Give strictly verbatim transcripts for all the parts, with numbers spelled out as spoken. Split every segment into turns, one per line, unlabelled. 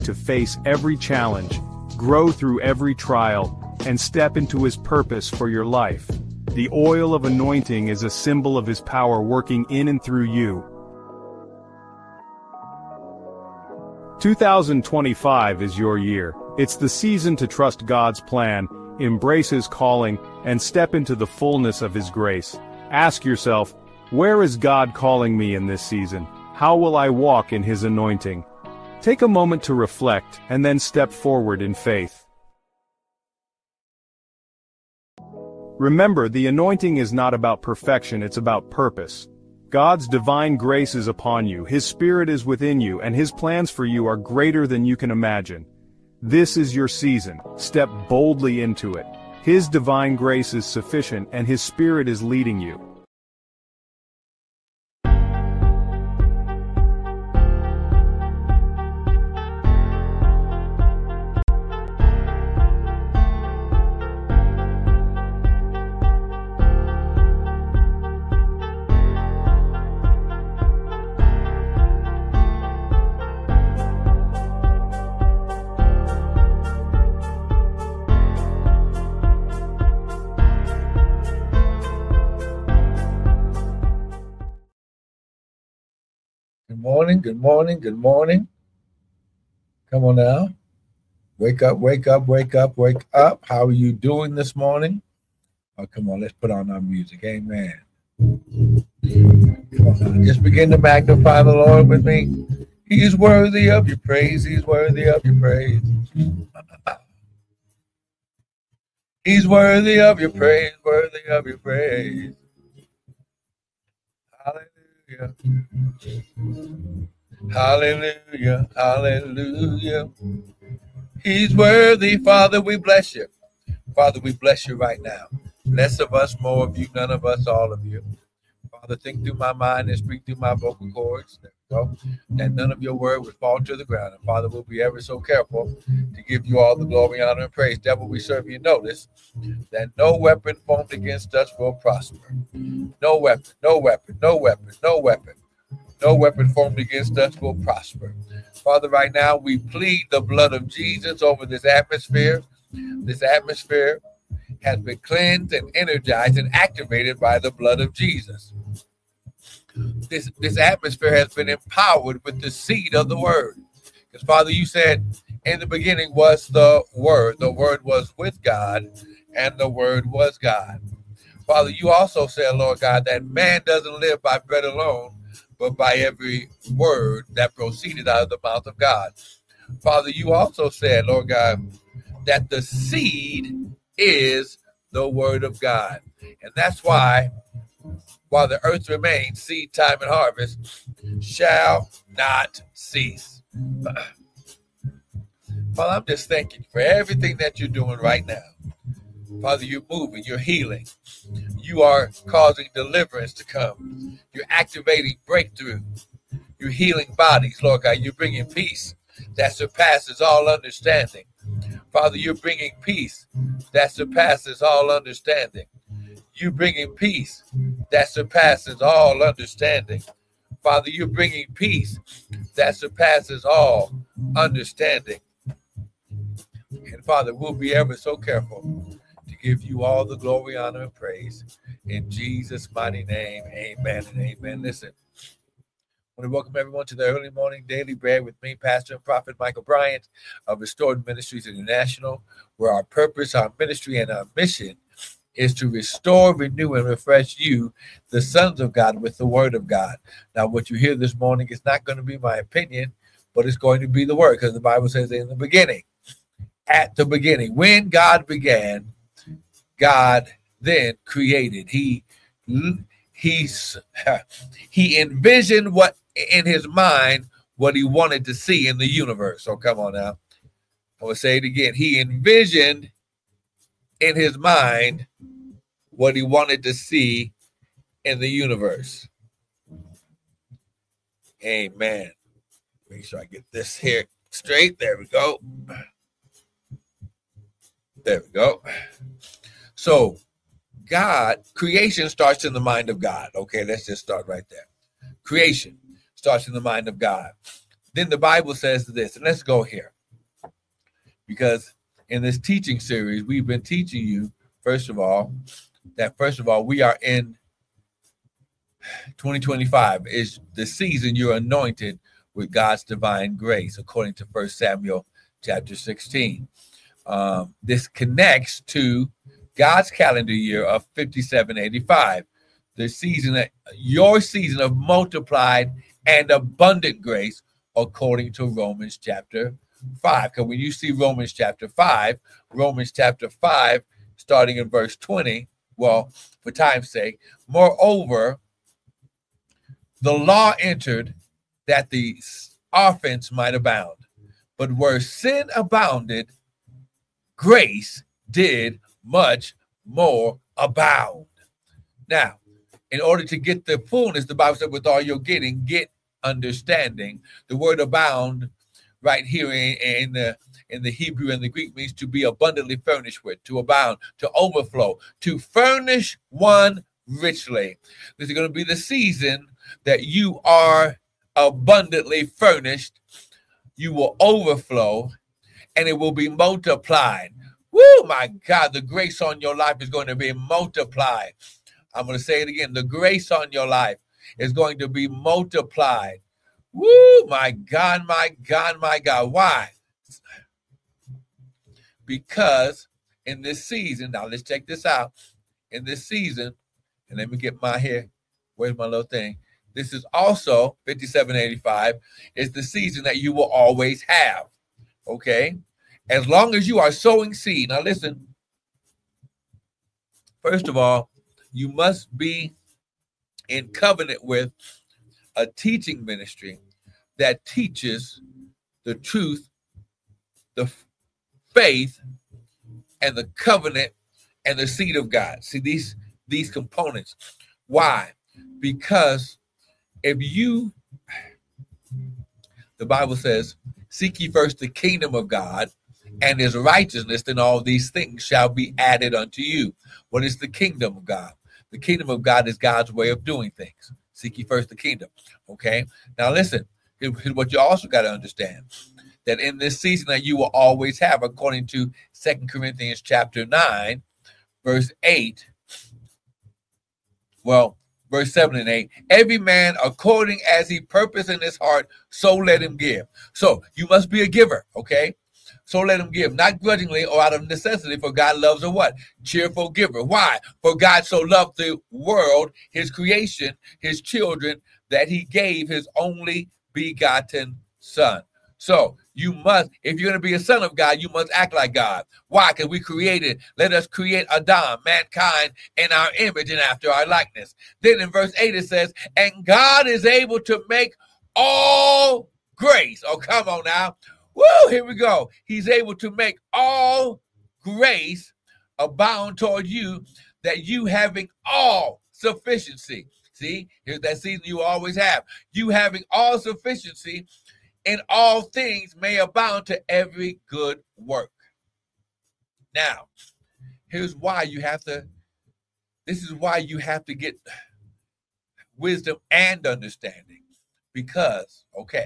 to face every challenge, grow through every trial, and step into his purpose for your life. The oil of anointing is a symbol of his power working in and through you. two thousand twenty-five is your year. It's the season to trust God's plan, embrace his calling, and step into the fullness of his grace. Ask yourself, where is God calling me in this season? How will I walk in his anointing? Take a moment to reflect, and then step forward in faith. Remember, the anointing is not about perfection, it's about purpose. God's divine grace is upon you, his spirit is within you, and his plans for you are greater than you can imagine. This is your season. Step boldly into it. His divine grace is sufficient, and his spirit is leading you.
Good morning, good morning, good morning. Come on now. Wake up, wake up, wake up, wake up. How are you doing this morning? Oh, come on, let's put on our music. Amen. Come on now. Just begin to magnify the Lord with me. He's worthy of your praise. He's worthy of your praise. He's worthy of your praise, worthy of your praise. Hallelujah. Hallelujah, hallelujah. He's worthy. Father, we bless you. Father, we bless you right now. Less of us, more of you, none of us, all of you. Father, think through my mind and speak through my vocal cords. There we go. That none of your word would fall to the ground. And Father, we'll be ever so careful to give you all the glory, honor, and praise. Devil, we serve you. Notice that no weapon formed against us will prosper. No weapon, no weapon, no weapon, no weapon. No weapon formed against us will prosper. Father, right now we plead the blood of Jesus over this atmosphere. This atmosphere has been cleansed and energized and activated by the blood of Jesus. This, this atmosphere has been empowered with the seed of the word. Because, Father, you said in the beginning was the word. The word was with God, and the word was God. Father, you also said, Lord God, that man doesn't live by bread alone, but by every word that proceeded out of the mouth of God. Father, you also said, Lord God, that the seed is the word of God. And that's why, while the earth remains, seed time and harvest shall not cease. Father, I'm just thanking you for everything that you're doing right now. Father, you're moving, you're healing. You are causing deliverance to come. You're activating breakthrough. You're healing bodies, Lord God. You're bringing peace that surpasses all understanding. Father, you're bringing peace that surpasses all understanding. You're bringing peace that surpasses all understanding. Father, you're bringing peace that surpasses all understanding. And Father, we'll be ever so careful to give you all the glory, honor, and praise. In Jesus' mighty name, amen and amen. Listen, I want to welcome everyone to the Early Morning Daily Bread with me, Pastor and Prophet Michael Bryant of Restored Ministries International, where our purpose, our ministry, and our mission is to restore, renew, and refresh you, the sons of God, with the word of God. Now, what you hear this morning is not going to be my opinion, but it's going to be the word, because the Bible says in the beginning, at the beginning, when God began, God then created. He he's he envisioned what in his mind what he wanted to see in the universe. So come on now. I will say it again. He envisioned in his mind what he wanted to see in the universe. Amen. Make sure I get this here straight. There we go. There we go. So God, creation starts in the mind of God. Okay, let's just start right there. Creation starts in the mind of God. then the Bible says this, and let's go here. Because in this teaching series, we've been teaching you, first of all, that first of all, we are in twenty twenty-five is the season you're anointed with God's divine grace, according to First Samuel chapter sixteen. Um, this connects to God's calendar year of fifty-seven eighty-five, the season that your season of multiplied and abundant grace, according to Romans chapter five. Because when you see Romans chapter five, Romans chapter five, starting in verse twenty, well, for time's sake, moreover, the law entered that the offense might abound. But where sin abounded, grace did much more abound. Now, in order to get the fullness, the Bible said, with all you're getting, get understanding. The word abound right here in, in the in the Hebrew and the Greek means to be abundantly furnished with, to abound, to overflow, to furnish one richly. This is going to be the season that you are abundantly furnished. You will overflow, and it will be multiplied. Woo, my God, the grace on your life is going to be multiplied. I'm going to say it again. The grace on your life is going to be multiplied. Woo, my God, my God, my God. Why? Because in this season, now let's check this out. In this season, and let me get my hair. Where's my little thing? This is also fifty-seven eighty-five. Is the season that you will always have. Okay? As long as you are sowing seed. Now listen. First of all, you must be in covenant with a teaching ministry that teaches the truth, the faith, and the covenant and the seed of God. See these these components. Why? Because if you, the Bible says, seek ye first the kingdom of God and his righteousness, then all these things shall be added unto you. What is the kingdom of God? The kingdom of God is God's way of doing things. Seek ye first the kingdom. Okay? Now listen, here's what you also got to understand. That in this season that you will always have, according to Second Corinthians chapter nine, verse eight, well, verse seven and eight, every man according as he purpose in his heart, so let him give. So you must be a giver, okay? So let him give, not grudgingly or out of necessity, for God loves a what? Cheerful giver. Why? For God so loved the world, his creation, his children, that he gave his only begotten son. So you must, if you're going to be a son of God, you must act like God. Why? Because we created, let us create Adam, mankind, in our image and after our likeness. Then in verse eight it says, and God is able to make all grace. Oh, come on now. Woo, here we go. He's able to make all grace abound toward you, that you having all sufficiency. See, here's that season you always have. You having all sufficiency in all things may abound to every good work. Now, here's why you have to, this is why you have to get wisdom and understanding. Because, okay,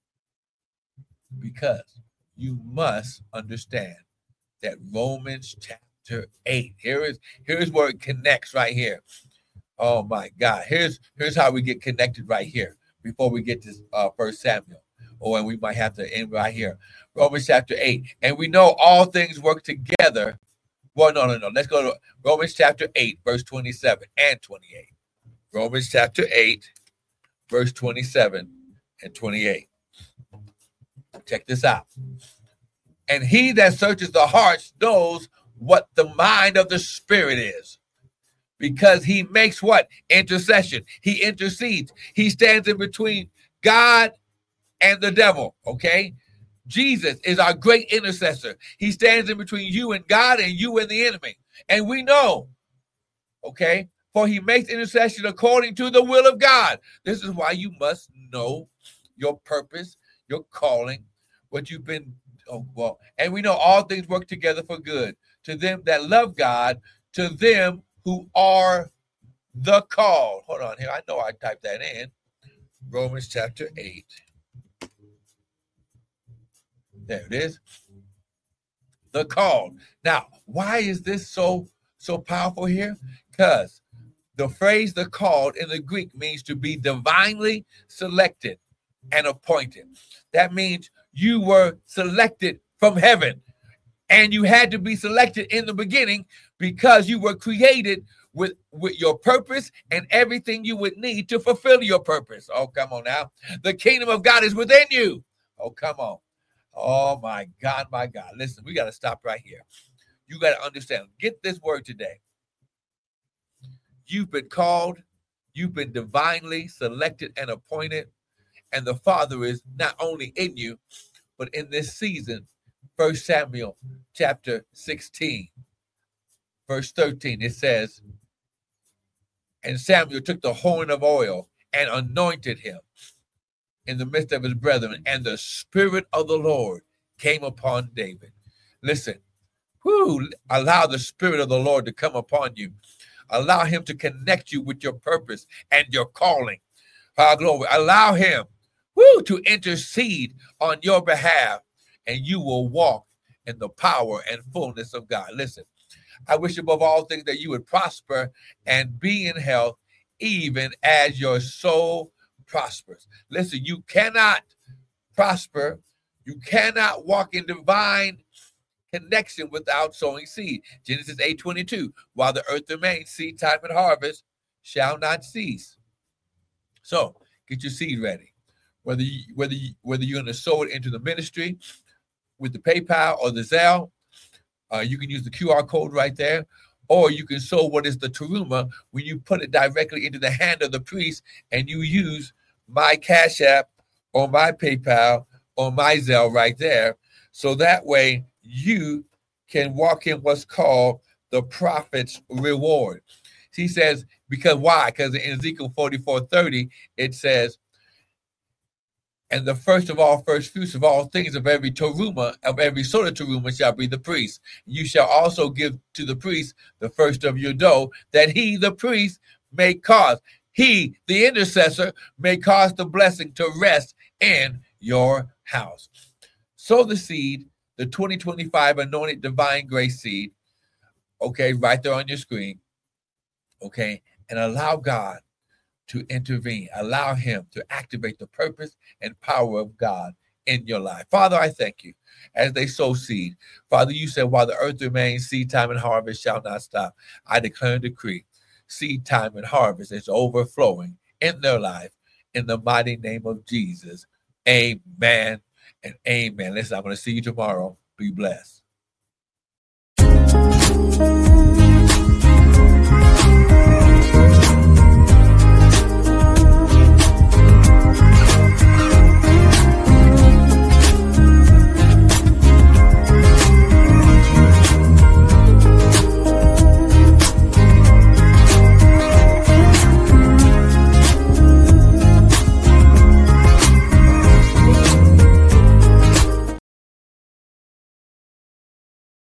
because you must understand that Romans chapter eight, here is, here's where it connects right here. Oh my God, here's, here's how we get connected right here before we get to uh, First Samuel. Oh, and we might have to end right here. Romans chapter eight. And we know all things work together. Well, no, no, no. Let's go to Romans chapter eight, verse twenty-seven and twenty-eight. Romans chapter eight, verse twenty-seven and twenty-eight. Check this out. And he that searches the hearts knows what the mind of the Spirit is. Because he makes what? Intercession. He intercedes. He stands in between God and the devil, okay? Jesus is our great intercessor. He stands in between you and God and you and the enemy. And we know, okay, for he makes intercession according to the will of God. This is why you must know your purpose, your calling, what you've been, oh, well, and we know all things work together for good to them that love God, to them who are the called. Hold on here. I know I typed that in. Romans chapter eight. There it is. The called. Now, why is this so so powerful here? Because the phrase the called in the Greek means to be divinely selected and appointed. That means you were selected from heaven, and you had to be selected in the beginning because you were created with, with your purpose and everything you would need to fulfill your purpose. Oh, come on now. The kingdom of God is within you. Oh, come on. Oh, my God, my God. Listen, we got to stop right here. You got to understand. Get this word today. You've been called. You've been divinely selected and appointed. And the Father is not only in you, but in this season, First Samuel chapter sixteen, verse thirteen, it says, and Samuel took the horn of oil and anointed him in the midst of his brethren, and the Spirit of the Lord came upon David. Listen, whoo, allow the Spirit of the Lord to come upon you. Allow him to connect you with your purpose and your calling. Our glory. Allow him, whoo, to intercede on your behalf, and you will walk in the power and fullness of God. Listen, I wish above all things that you would prosper and be in health, even as your soul prospers. Listen, you cannot prosper. You cannot walk in divine connection without sowing seed. Genesis eight twenty-two, while the earth remains, seed time and harvest shall not cease. So get your seed ready. Whether you, whether you, whether you're going to sow it into the ministry with the PayPal or the Zelle, uh, you can use the Q R code right there, or you can sow what is the teruma when you put it directly into the hand of the priest and you use my Cash App or my PayPal or my Zelle right there. So that way you can walk in what's called the prophet's reward. He says, because why? Because in Ezekiel forty-four thirty, it says, and the first of all, first fruits of all things of every teruma, of every sort of teruma shall be the priest. You shall also give to the priest the first of your dough, that he, the priest, may cause, he, the intercessor, may cause the blessing to rest in your house. Sow the seed, the twenty twenty-five Anointed Divine Grace seed, okay, right there on your screen, okay, and allow God to intervene. Allow him to activate the purpose and power of God in your life. Father, I thank you as they sow seed. Father, you said, while the earth remains, seed time and harvest shall not stop. I declare and decree, seed time and harvest is overflowing in their life in the mighty name of Jesus. Amen and amen. Listen, I'm going to see you tomorrow. Be blessed.